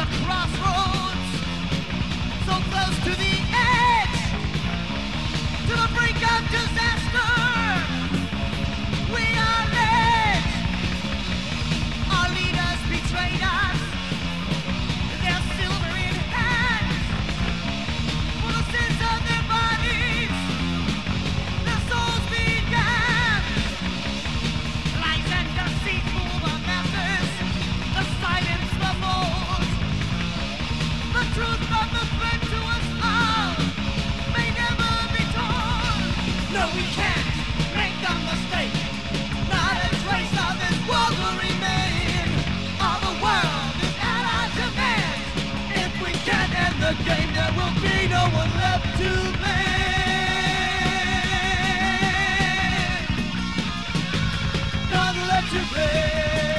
crossroads, so close to the edge, to the brink of disaster. We are led. Our leaders betrayed us. Their silver in hand, for the sins of their bodies, their souls began. Lies and deceit fool the masses, the silence the bold. The truth of the threat to us all may never be told. No, we can't make the mistake. Not a trace of this world will remain. All the world is at our command. If we can't end the game, there will be no one left to blame. None left to blame.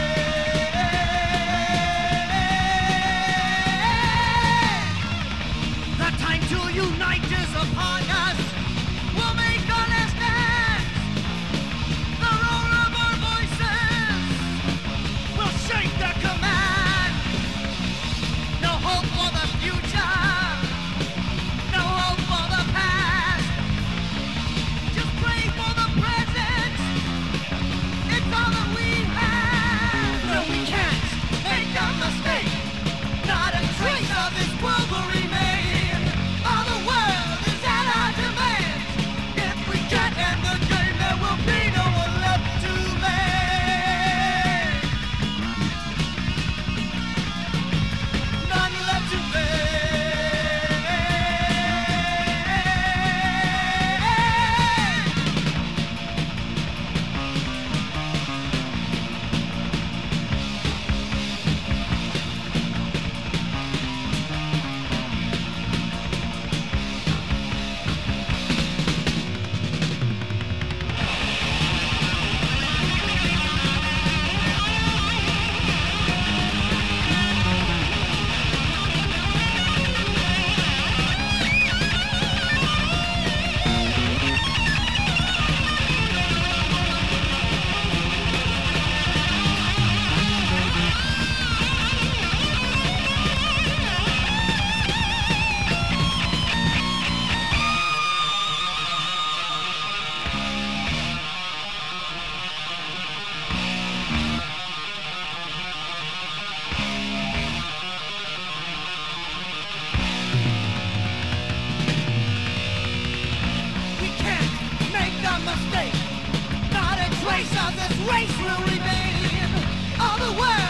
The time to unite is upon us. We'll make our last stand. The roar of our voices will shake the command. No hope for the future. No hope for the past. Just pray for the present. It's all that we have. No, we can't make a mistake. Not a trace of this world will remain. All the world is at our demand. If we can't end the game, there will be no one left to blame. None left to blame. We can't make the mistake. Not a trace of this race will remain. All the world